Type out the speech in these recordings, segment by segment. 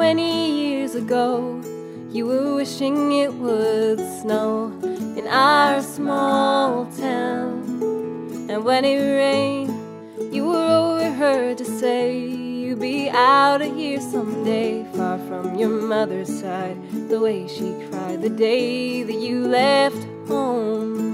20 years ago, you were wishing it would snow in our small town. And when it rained, you were overheard to say you'd be out of here someday, far from your mother's side. The way she cried the day that you left home.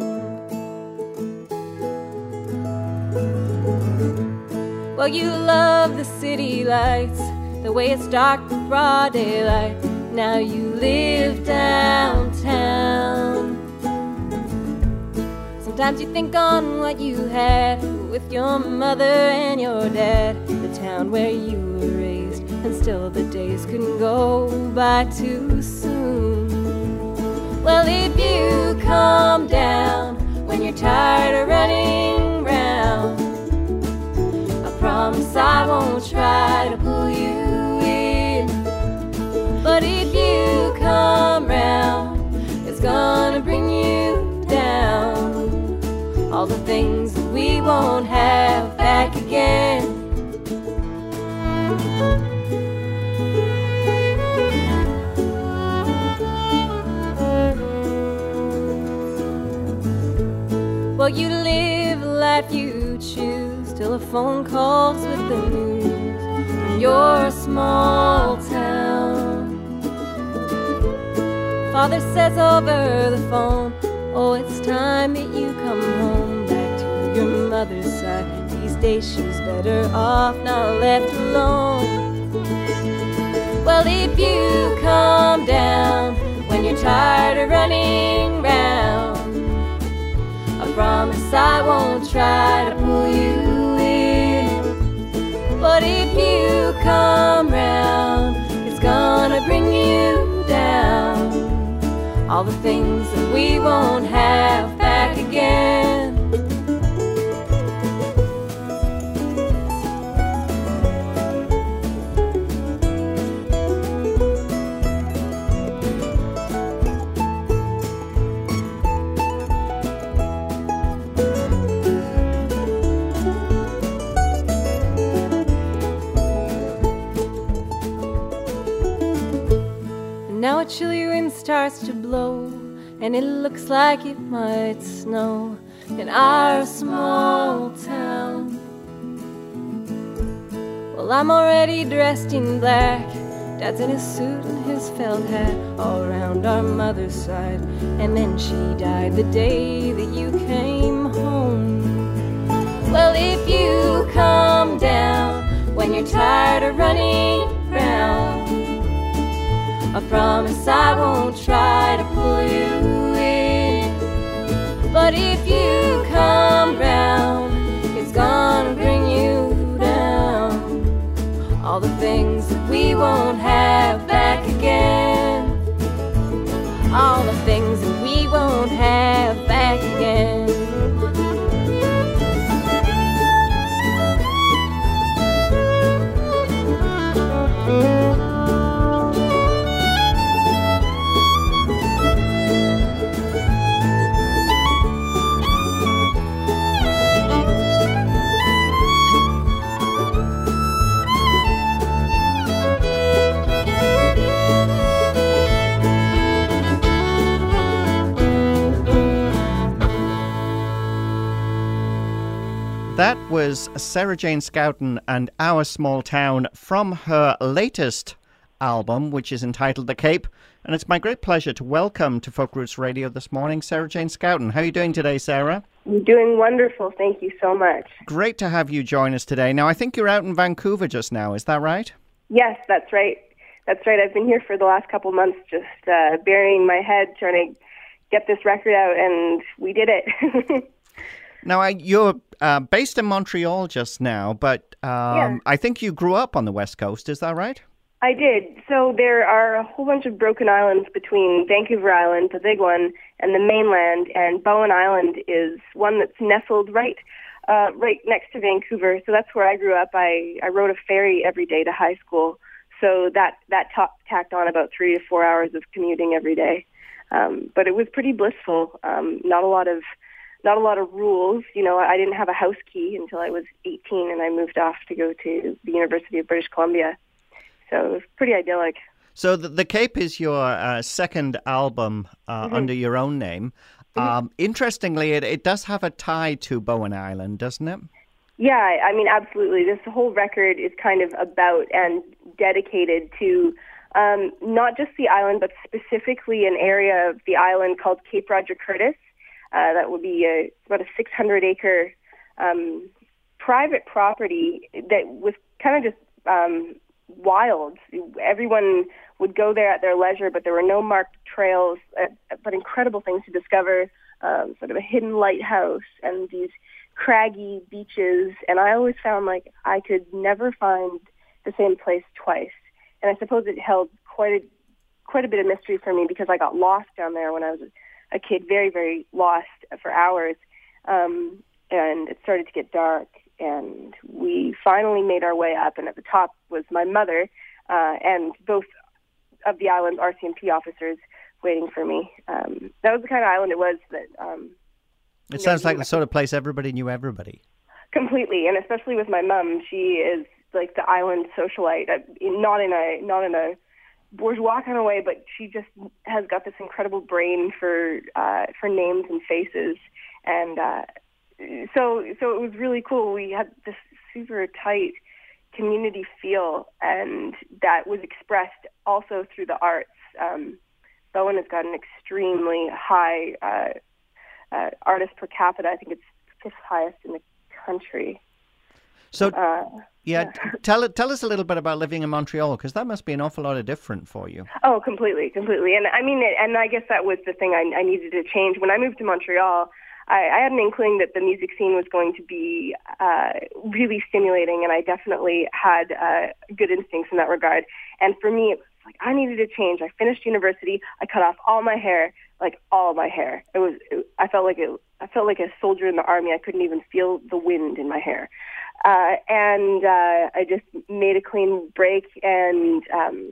Well, you love the city lights, the way it's dark in broad daylight. Now you live downtown. Sometimes you think on what you had with your mother and your dad, the town where you were raised, and still the days couldn't go by too soon. Well, if you come down when you're tired of running round, I promise I won't try to pull you in. But if you come round, it's gonna bring you down. All the things that we won't have back again. Well, you live a life you choose, telephone calls with the news from your small town. Father says over the phone, oh, it's time that you come home back to your mother's side. These days she's better off not left alone. Well, if you come down when you're tired of running round, I promise I won't try to pull you in. But if you come round, it's gonna bring you down. All the things that we won't have back again. Now a chilly wind starts to blow, and it looks like it might snow in our small town. Well, I'm already dressed in black, Dad's in his suit and his felt hat, all around our mother's side. And then she died the day that you came home. Well, if you come down when you're tired of running round, I promise I won't try to pull you in. But if you come round, it's gonna bring you down. All the things that we won't have back again. All the things that we won't have back again. That was Sarah Jane Scouten and Our Small Town from her latest album, which is entitled The Cape. And it's my great pleasure to welcome to Folk Roots Radio this morning, Sarah Jane Scouten. How are you doing today, Sarah? I'm doing wonderful. Thank you so much. Great to have you join us today. Now, I think you're out in Vancouver just now. Is that right? Yes, that's right. That's right. I've been here for the last couple months just burying my head trying to get this record out, and we did it. Now, you're based in Montreal just now, but Yeah. I think you grew up on the West Coast. Is that right? I did. So there are a whole bunch of broken islands between Vancouver Island, the big one, and the mainland, and Bowen Island is one that's nestled right next to Vancouver. So that's where I grew up. I rode a ferry every day to high school. So that tacked on about 3 to 4 hours of commuting every day. But it was pretty blissful. Not a lot of rules. You know, I didn't have a house key until I was 18, and I moved off to go to the University of British Columbia. So it was pretty idyllic. So the Cape is your second album under your own name. Interestingly, it does have a tie to Bowen Island, doesn't it? Yeah, I mean, absolutely. This whole record is kind of about and dedicated to not just the island, but specifically an area of the island called Cape Roger Curtis. That would be about a 600-acre private property that was kind of just wild. Everyone would go there at their leisure, but there were no marked trails, but incredible things to discover, sort of a hidden lighthouse and these craggy beaches. And I always found like I could never find the same place twice. And I suppose it held quite a bit of mystery for me because I got lost down there when I was a kid, very, very lost for hours. And it started to get dark, and we finally made our way up, and at the top was my mother and both of the island's RCMP officers waiting for me. That was the kind of island it was that... it sounds like the sort of place everybody knew everybody. Completely, and especially with my mom. She is like the island socialite, not in a bourgeois kind of way, but she just has got this incredible brain for names and faces, and so it was really cool. We had this super tight community feel, and that was expressed also through the arts. Bowen has got an extremely high artist per capita. I think it's fifth highest in the country. So, tell us a little bit about living in Montreal, because that must be an awful lot different for you. Oh, completely. And I mean, and I guess that was the thing I needed to change. When I moved to Montreal, I had an inkling that the music scene was going to be really stimulating, and I definitely had good instincts in that regard. And for me, it was like I needed a change. I finished university. I cut off all my hair, like all my hair. I felt like a soldier in the army. I couldn't even feel the wind in my hair. And I just made a clean break and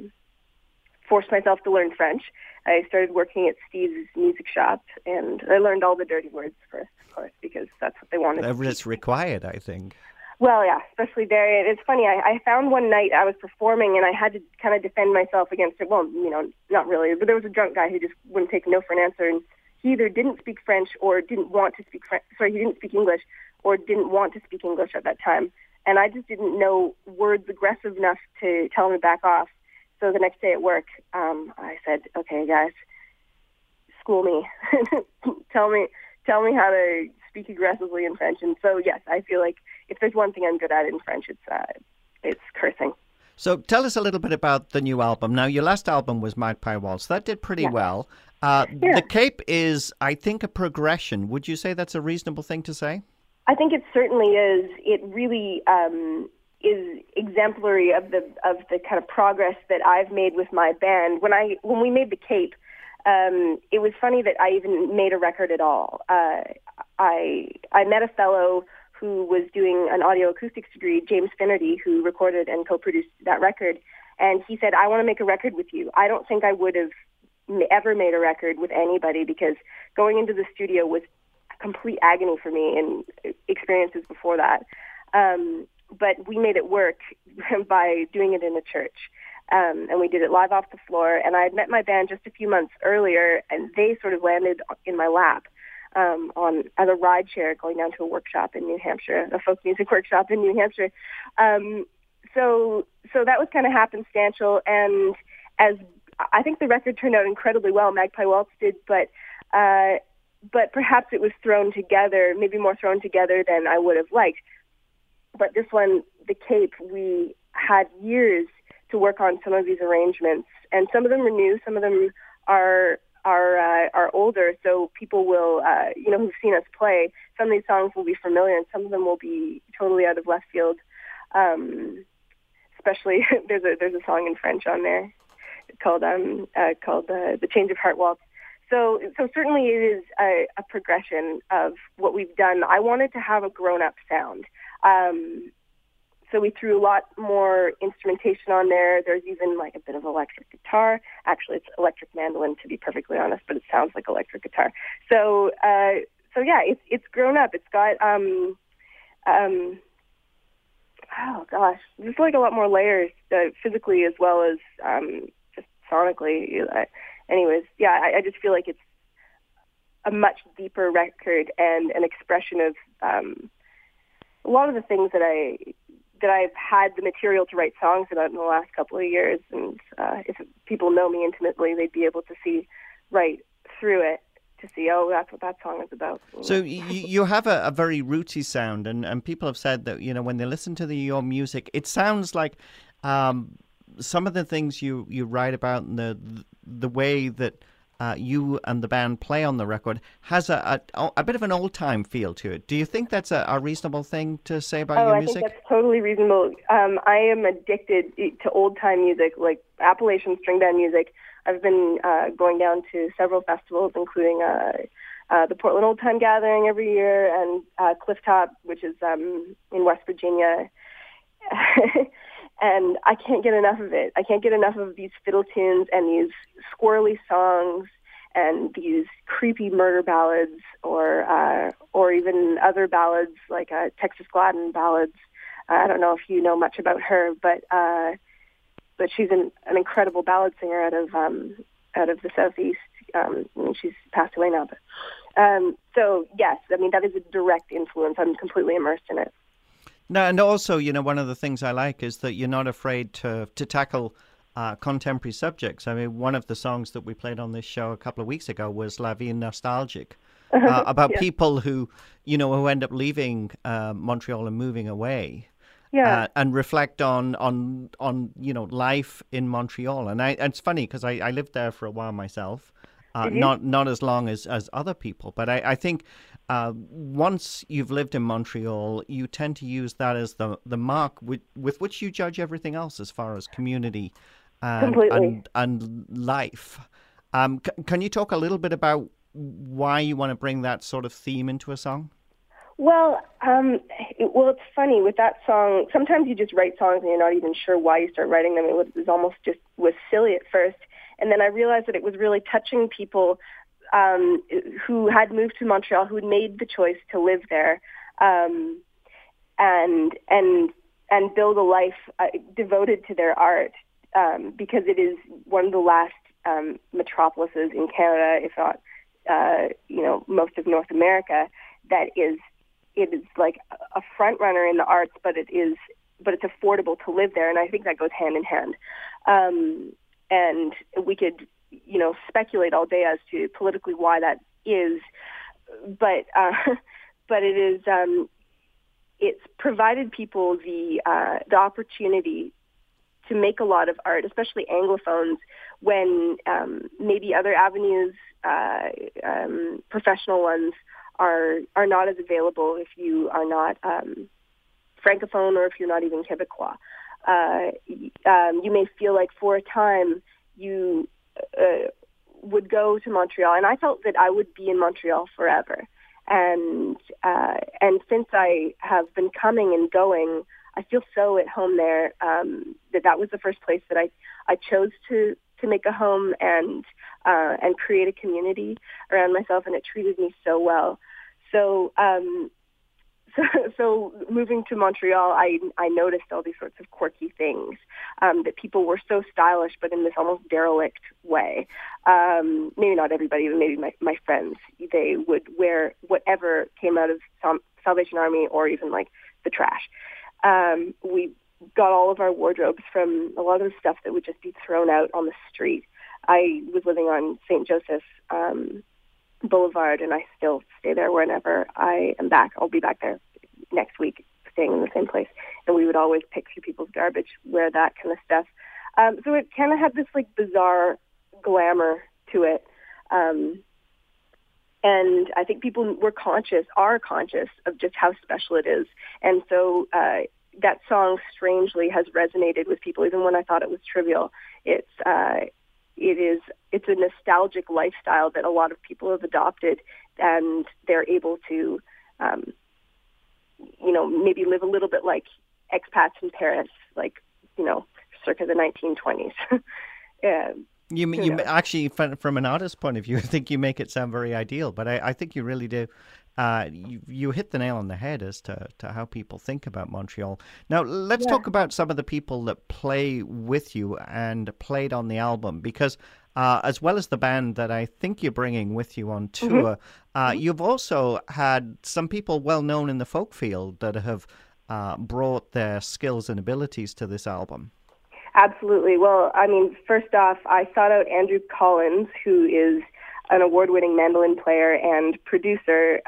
forced myself to learn French. I started working at Steve's music shop, and I learned all the dirty words first, of course, because that's what they wanted. It's required, I think. Well, yeah, especially there. It's funny. I found one night I was performing, and I had to kind of defend myself against it. Well, not really, but there was a drunk guy who just wouldn't take no for an answer, and he either didn't speak French or didn't want to speak French. Sorry, he didn't speak English or didn't want to speak English at that time. And I just didn't know words aggressive enough to tell him to back off. So the next day at work, I said, okay, guys, school me. tell me how to speak aggressively in French. And so, yes, I feel like if there's one thing I'm good at in French, it's cursing. So tell us a little bit about the new album. Now, your last album was Magpie Waltz. That did pretty well. The Cape is, I think, a progression. Would you say that's a reasonable thing to say? I think it certainly is. It really is exemplary of the kind of progress that I've made with my band. When we made the Cape, it was funny that I even made a record at all. I met a fellow who was doing an audio acoustics degree, James Finnerty, who recorded and co-produced that record, and he said, I want to make a record with you. I don't think I would have ever made a record with anybody because going into the studio was complete agony for me and experiences before that. But we made it work by doing it in a church. And we did it live off the floor. And I had met my band just a few months earlier, and they sort of landed in my lap as a ride share going down to a workshop in New Hampshire, a folk music workshop in New Hampshire. So that was kind of happenstantial. And as I think the record turned out incredibly well, Magpie Waltz did, but perhaps it was thrown together, maybe more thrown together than I would have liked. But this one, the Cape, we had years to work on some of these arrangements, and some of them are new, some of them are older. So people will, who've seen us play, some of these songs will be familiar, and some of them will be totally out of left field. Especially there's a song in French on there called the Change of Heart Waltz. So certainly it is a progression of what we've done. I wanted to have a grown-up sound. So we threw a lot more instrumentation on there. There's even like a bit of electric guitar. Actually, it's electric mandolin, to be perfectly honest, but it sounds like electric guitar. So yeah, it's grown up. It's got oh gosh, there's like a lot more layers, physically as well as just sonically. Anyways, yeah, I just feel like it's a much deeper record and an expression of a lot of the things that I've had the material to write songs about in the last couple of years. And if people know me intimately, they'd be able to see right through it to see, oh, that's what that song is about. So you have a very rootsy sound, and people have said that, when they listen to your music, it sounds like some of the things you write about and the way that you and the band play on the record has a bit of an old-time feel to it. Do you think that's a reasonable thing to say about your music? I think that's totally reasonable. I am addicted to old-time music, like Appalachian string band music. I've been going down to several festivals, including the Portland Old Time Gathering every year, and Clifftop, which is in West Virginia. And I can't get enough of it. I can't get enough of these fiddle tunes and these squirrely songs and these creepy murder ballads, or even other ballads like Texas Gladden ballads. I don't know if you know much about her, but she's an incredible ballad singer out of the Southeast. She's passed away now, but so yes, I mean that is a direct influence. I'm completely immersed in it. No, and also, one of the things I like is that you're not afraid to tackle contemporary subjects. I mean, one of the songs that we played on this show a couple of weeks ago was La Vie Nostalgique, about people who, who end up leaving Montreal and moving away. Yeah. And reflect on life in Montreal. And it's funny because I lived there for a while myself, not as long as other people. But I think once you've lived in Montreal, you tend to use that as the mark with which you judge everything else as far as community and life. Can you talk a little bit about why you want to bring that sort of theme into a song? Well, it's funny with that song. Sometimes you just write songs and you're not even sure why you start writing them. It was silly at first, and then I realized that it was really touching people who had moved to Montreal, who had made the choice to live there, and build a life devoted to their art, because it is one of the last metropolises in Canada, if not most of North America, that is. It is like a front runner in the arts, but it's affordable to live there, and I think that goes hand in hand. And we could, speculate all day as to politically why that is, but it is it's provided people the opportunity to make a lot of art, especially Anglophones, when maybe other avenues, professional ones, are not as available if you are not Francophone or if you're not even Quebecois. You may feel like for a time you would go to Montreal, and I felt that I would be in Montreal forever. And since I have been coming and going, I feel so at home there, that was the first place that I chose to make a home and create a community around myself, and it treated me so well. So moving to Montreal, I noticed all these sorts of quirky things, that people were so stylish, but in this almost derelict way. Maybe not everybody, but maybe my friends. They would wear whatever came out of Salvation Army or even like the trash. We got all of our wardrobes from a lot of the stuff that would just be thrown out on the street. I was living on St. Joseph Boulevard, and I still stay there whenever I am back. I'll be back there next week, staying in the same place. And we would always pick through people's garbage, wear that kind of stuff. So it kind of had this like bizarre glamour to it. And I think people are conscious of just how special it is. And so that song strangely has resonated with people, even when I thought it was trivial. It's a nostalgic lifestyle that a lot of people have adopted, and they're able to, maybe live a little bit like expats in Paris, like, circa the 1920s. You actually, from an artist's point of view, I think you make it sound very ideal. But I think you really do. You hit the nail on the head as to how people think about Montreal. Now, let's talk about some of the people that play with you and played on the album, because as well as the band that I think you're bringing with you on tour, you've also had some people well known in the folk field that have brought their skills and abilities to this album. Absolutely. Well, I mean, first off, I sought out Andrew Collins, who is an award-winning mandolin player and producer.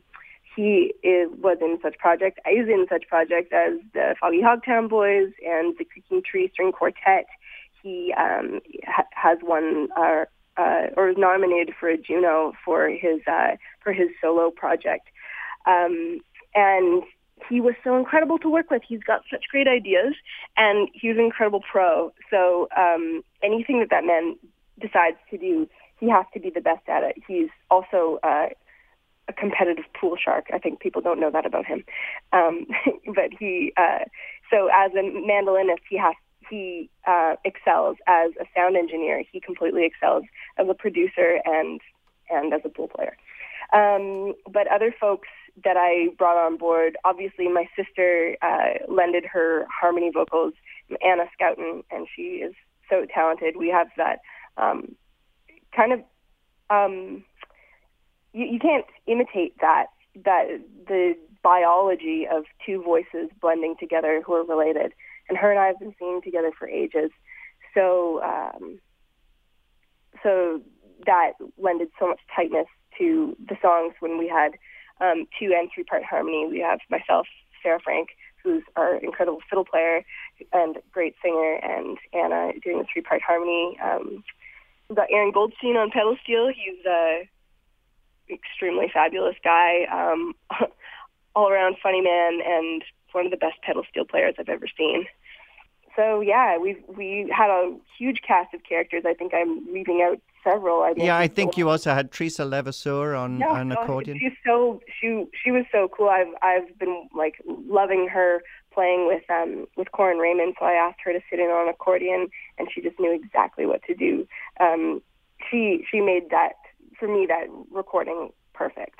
Was in such projects. I was in such projects as the Foggy Hogtown Boys and the Creaking Tree String Quartet. He has won or is nominated for a Juno for his solo project, and he was so incredible to work with. He's got such great ideas, and he's an incredible pro. So anything that man decides to do, he has to be the best at it. He's also a competitive pool shark. I think people don't know that about him. But so as a mandolinist, he excels as a sound engineer. He completely excels as a producer and as a pool player. But other folks that I brought on board, obviously my sister lended her harmony vocals, Anna Scouten, and she is so talented. We have that you can't imitate that the biology of two voices blending together who are related. And her and I have been singing together for ages. So that lended so much tightness to the songs when we had 2 and 3-part harmony. We have myself, Sarah Frank, who's our incredible fiddle player and great singer, and Anna doing the 3-part harmony. We've got Aaron Goldstein on pedal steel. He's a extremely fabulous guy, all-around funny man, and one of the best pedal steel players I've ever seen. So yeah, we had a huge cast of characters. I think I'm leaving out several. I think you also had Teresa Levasseur on an accordion. She was so cool. I've been like loving her playing with Corin Raymond. So I asked her to sit in on accordion, and she just knew exactly what to do. She made that for me, that recording, perfect.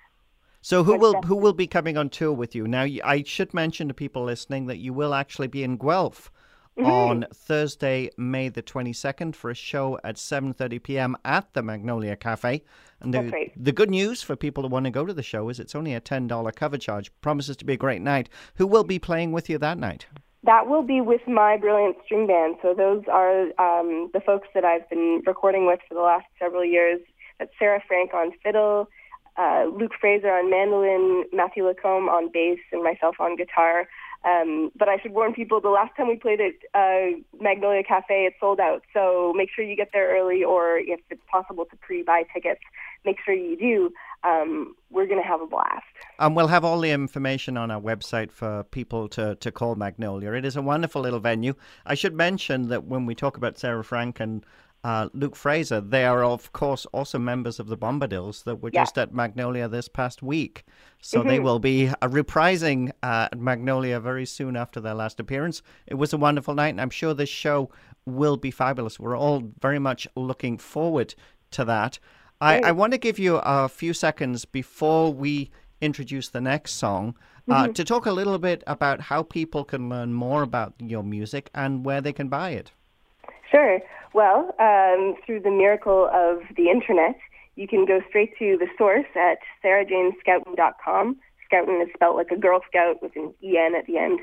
So who will be coming on tour with you? Now, I should mention to people listening that you will actually be in Guelph on Thursday, May the 22nd for a show at 7:30 p.m. at the Magnolia Cafe. And the good news for people who want to go to the show is it's only a $10 cover charge. Promises to be a great night. Who will be playing with you that night? That will be with my brilliant string band. So those are the folks that I've been recording with for the last several years. That's Sarah Frank on fiddle, Luke Fraser on mandolin, Matthew Lacombe on bass, and myself on guitar. But I should warn people, the last time we played at Magnolia Cafe, it sold out. So make sure you get there early, or if it's possible to pre-buy tickets, make sure you do. We're going to have a blast. We'll have all the information on our website for people to call Magnolia. It is a wonderful little venue. I should mention that when we talk about Sarah Frank and Luke Fraser, they are, of course, also members of the Bombadils that were just at Magnolia this past week. So they will be reprising Magnolia very soon after their last appearance. It was a wonderful night, and I'm sure this show will be fabulous. We're all very much looking forward to that. I want to give you a few seconds before we introduce the next song to talk a little bit about how people can learn more about your music and where they can buy it. Sure. Well, through the miracle of the internet, you can go straight to the source at sarahjanescouten.com. Scouten is spelled like a Girl Scout with an E-N at the end.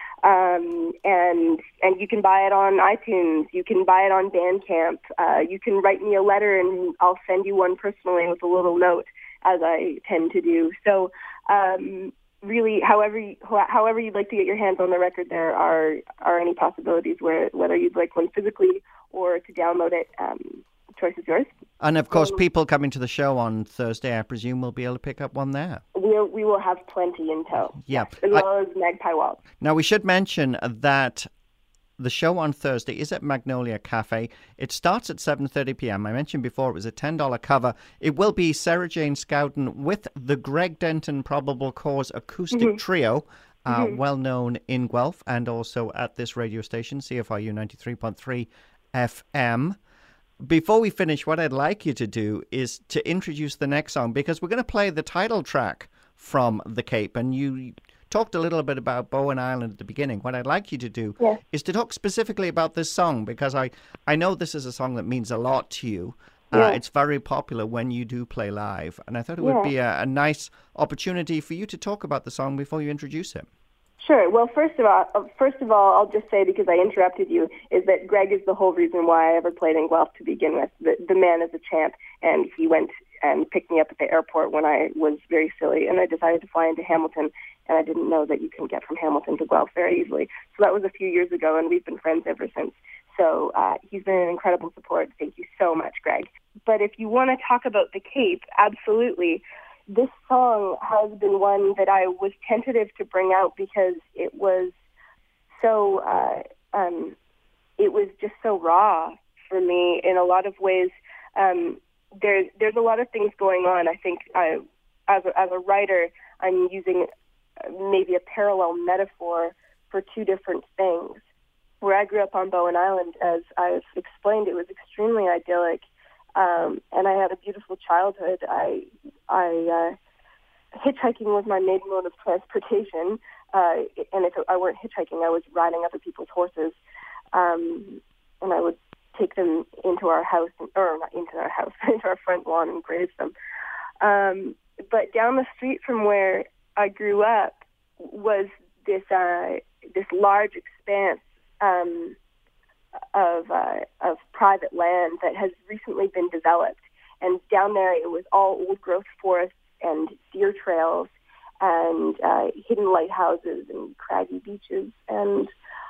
And you can buy it on iTunes. You can buy it on Bandcamp. You can write me a letter, and I'll send you one personally with a little note, as I tend to do. So really, however you'd like to get your hands on the record, there are any possibilities whether you'd like one physically or to download it. Choice is yours. And of course, people coming to the show on Thursday, I presume, will be able to pick up one there. We will have plenty in tow. Yeah, as well as Magpie Waltz. Now, we should mention that the show on Thursday is at Magnolia Cafe. It starts at 7:30 p.m. I mentioned before it was a $10 cover. It will be Sarah Jane Scouten with the Greg Denton Probable Cause acoustic trio, well known in Guelph and also at this radio station, CFRU 93.3 FM. before we finish, what I'd like you to do is to introduce the next song, because we're going to play the title track from The Cape. And you talked a little bit about Bowen Island at the beginning. What I'd like you to do is to talk specifically about this song, because I know this is a song that means a lot to you. It's very popular when you do play live. And I thought it would be a nice opportunity for you to talk about the song before you introduce him. Sure. Well, first of all, I'll just say, because I interrupted you, is that Greg is the whole reason why I ever played in Guelph to begin with. The man is a champ, and he went and picked me up at the airport when I was very silly, and I decided to fly into Hamilton, and I didn't know that you can get from Hamilton to Guelph very easily. So that was a few years ago, and we've been friends ever since. So he's been an incredible support. Thank you so much, Greg. But if you want to talk about the Cape, absolutely. This song has been one that I was tentative to bring out because it was so, it was just so raw for me in a lot of ways. There's a lot of things going on. I think as a writer, I'm using maybe a parallel metaphor for two different things. Where I grew up on Bowen Island, as I've explained, it was extremely idyllic. And I had a beautiful childhood. Hitchhiking was my main mode of transportation. And if I weren't hitchhiking, I was riding other people's horses. And I would take them into our house, or not into our house, into our front lawn and graze them. But down the street from where I grew up was this large expanse of private land that has recently been developed. And down there it was all old growth forests and deer trails and hidden lighthouses and craggy beaches and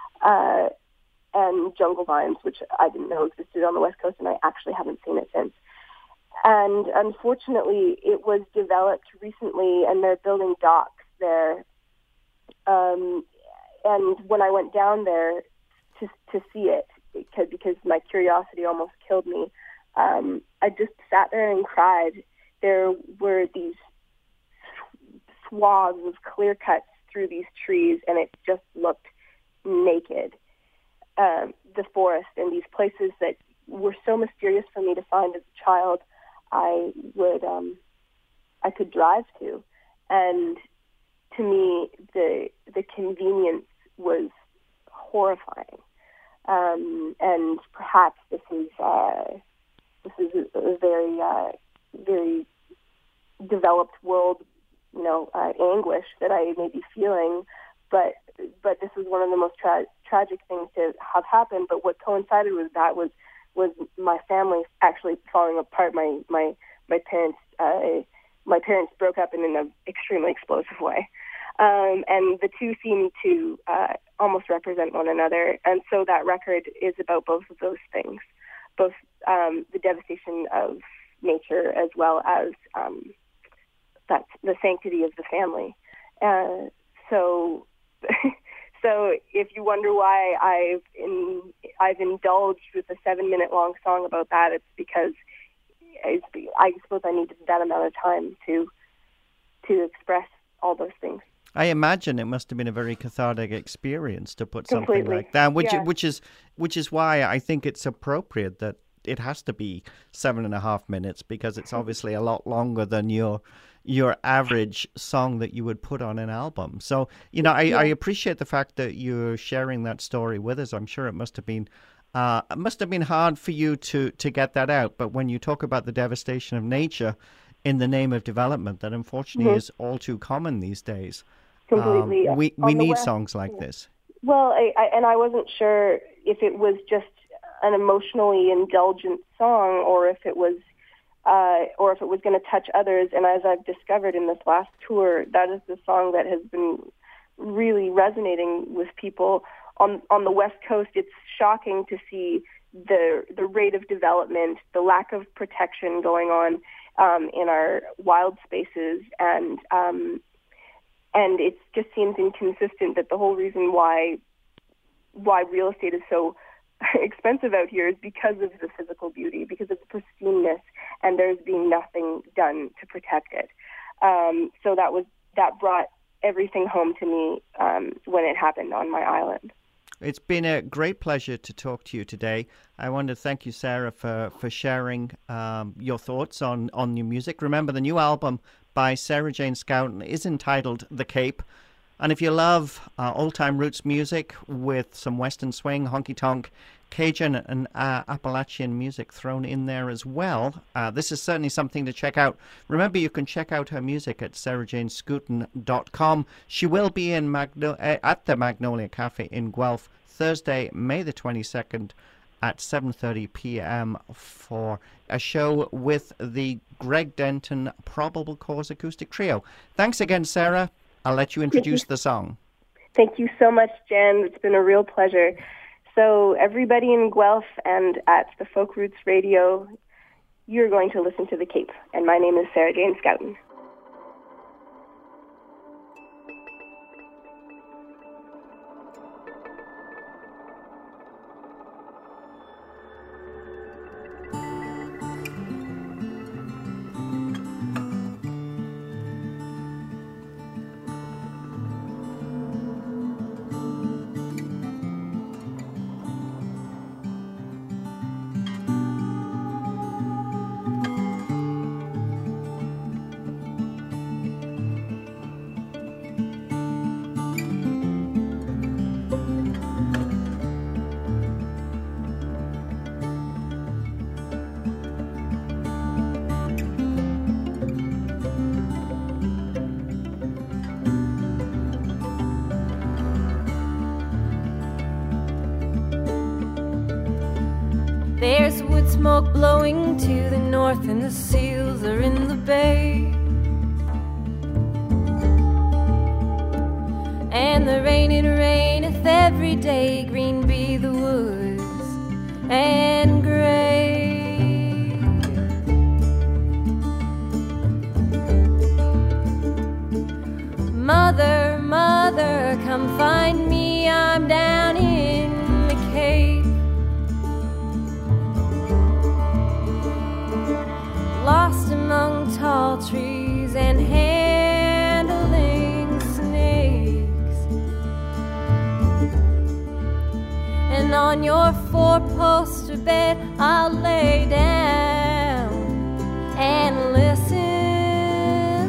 jungle vines, which I didn't know existed on the West Coast, and I actually haven't seen it since. And unfortunately, it was developed recently, and they're building docks there. And when I went down there to see it, because my curiosity almost killed me, I just sat there and cried. There were these swaths of clear cuts through these trees, and it just looked naked. The forest and these places that were so mysterious for me to find as a child, I could drive to, and to me, the convenience was horrifying. And perhaps this is a very very developed world, anguish that I may be feeling, but this was one of the most tragic things to have happened. But what coincided with that was my family actually falling apart. My parents broke up in an extremely explosive way. And the two seem to almost represent one another. And so that record is about both of those things, both the devastation of nature as well as that's the sanctity of the family. So if you wonder why I've indulged with a 7-minute long song about that, it's because I suppose I needed that amount of time to express all those things. I imagine it must have been a very cathartic experience to put something like that, which is why I think it's appropriate that it has to be 7.5 minutes, because it's obviously a lot longer than your average song that you would put on an album. So, I appreciate the fact that you're sharing that story with us. I'm sure it must have been hard for you to get that out. But when you talk about the devastation of nature in the name of development, that unfortunately is all too common these days. Completely. We need songs like this. Well, I wasn't sure if it was just an emotionally indulgent song, or if it was going to touch others. And as I've discovered in this last tour, that is the song that has been really resonating with people on the West Coast. It's shocking to see the rate of development, the lack of protection going on in our wild spaces, and it just seems inconsistent that the whole reason why real estate is so expensive out here is because of the physical beauty, because of the pristineness, and there's been nothing done to protect it. So that brought everything home to me when it happened on my island. It's been a great pleasure to talk to you today. I want to thank you, Sarah, for sharing your thoughts on new music. Remember, the new album by Sarah Jane Scouten is entitled The Cape. And if you love old-time roots music with some Western swing, honky-tonk, Cajun and Appalachian music thrown in there as well, this is certainly something to check out. Remember, you can check out her music at sarahjanescooten.com. She will be in at the Magnolia Cafe in Guelph Thursday, May the 22nd at 7:30 p.m. for a show with the Greg Denton Probable Cause Acoustic Trio. Thanks again, Sarah. I'll let you introduce the song. Thank you so much, Jen. It's been a real pleasure. So everybody in Guelph and at the Folk Roots Radio, you're going to listen to The Cape. And my name is Sarah Jane Scouten. There's wood smoke blowing to the north, and the seals are in the bay. And the rain, it raineth every day. Green be the woods and gray. Mother, mother, come find me. I'm down in the cave. Lost among tall trees and handling snakes. And on your four-poster bed I'll lay down and listen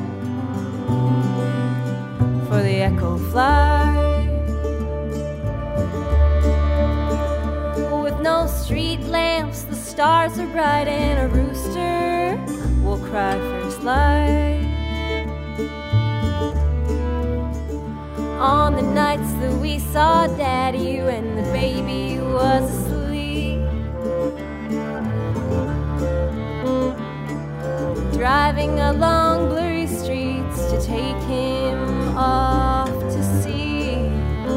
for the echo fly. With no street lamps, the stars are bright, and a rooster will cry first light. On the nights that we saw Daddy when the baby was asleep, driving along blurry streets to take him off to sea.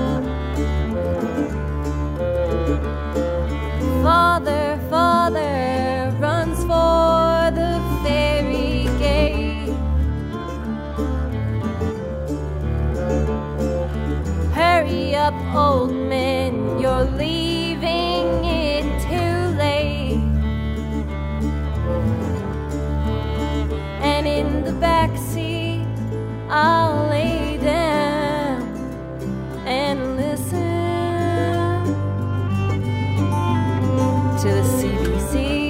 Father, Father runs for the ferry gate. Hurry up, old man, you're leaving it too late. And in the back seat I'll lay down and listen to the CBC.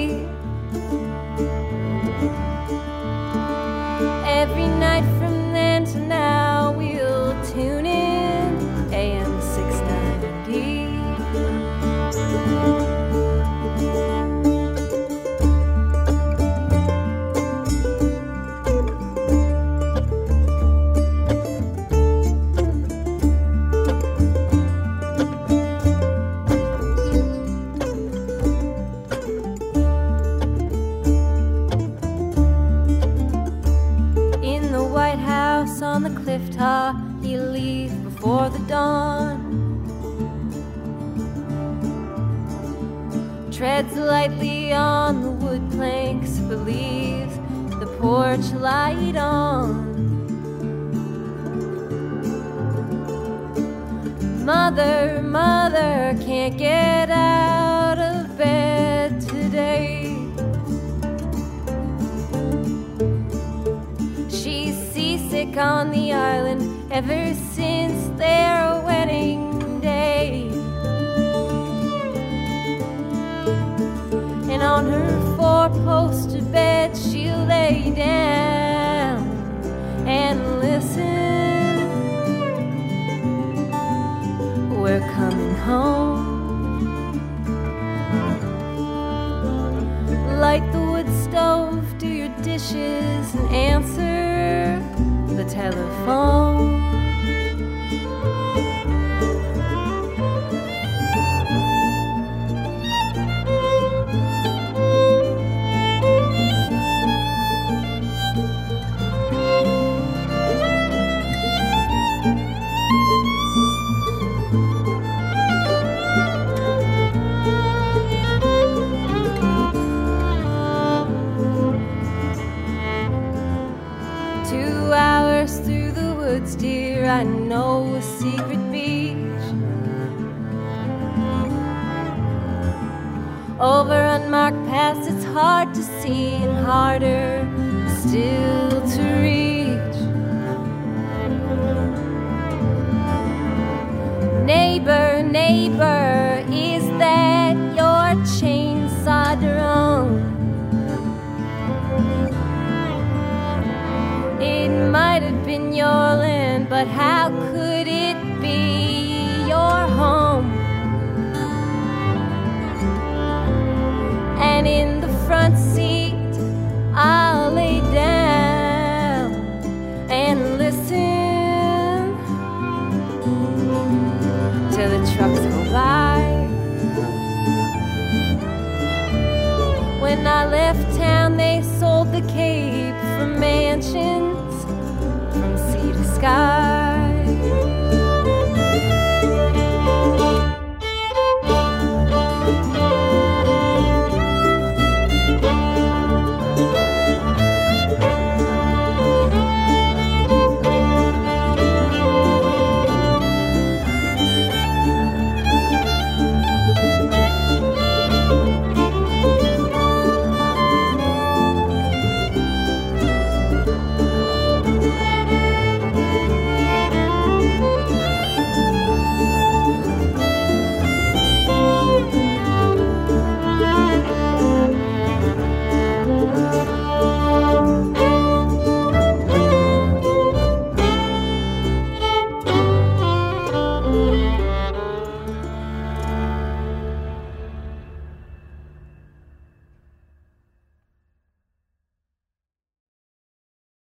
Every night from then to now we'll tune in AM 690. On the cliff top, he'll leave before the dawn. Treads lightly on the wood planks, but leaves the porch light on. Mother, mother, can't get out of bed today. Sick on the island ever since their wedding day. on her four-poster bed she'll lay down and listen. We're coming home. Light the wood stove, do your dishes, and answer the telephone. 2 hours through the woods, dear, I know a secret beach. Over unmarked paths it's hard to see and harder still to reach. Neighbor, neighbor, is that your chainsaw drone? It might have been your land, but how could it be your home? And in the front seat I'll lay down and listen till the trucks go by. When I left town they sold the Cape for mansions from sea to sky.